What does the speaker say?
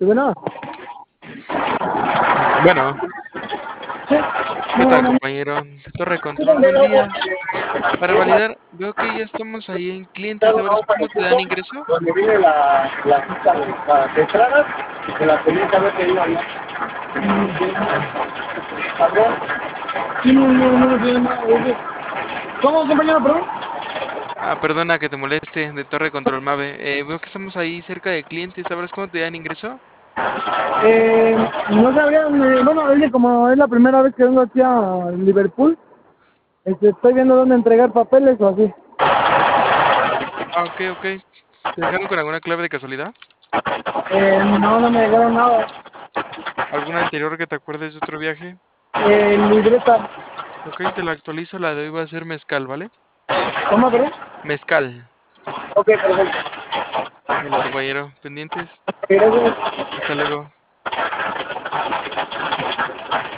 Bueno, Bueno, sí, ¿qué tal, bueno, compañero? Torre de control, buen día. Para validar, veo que ya estamos ahí en clientes. A ver, ¿cómo te dan ingreso? donde viene la cita de entradas, de la pendiente a ver qué iba, ¿no? Perdón. Sí, no tiene nada. ¿Cómo, compañero, perdón? Perdona que te moleste, de Torre de Control Mave. Veo que estamos ahí cerca de clientes. ¿Sabes cómo te dan ingreso? No sabría, bueno, es que como es la primera vez que vengo aquí a Liverpool, estoy viendo dónde entregar papeles o así. Ok, ok. ¿Te dejaron con alguna clave de casualidad? No me llegaron nada. ¿Alguna anterior que te acuerdes de otro viaje? Libreta. Ok, te la actualizo. La de hoy va a ser mezcal, ¿vale? ¿Cómo, perdón? Mezcal. Ok, perfecto. Vale, compañero. Pendientes. Gracias. Hasta luego.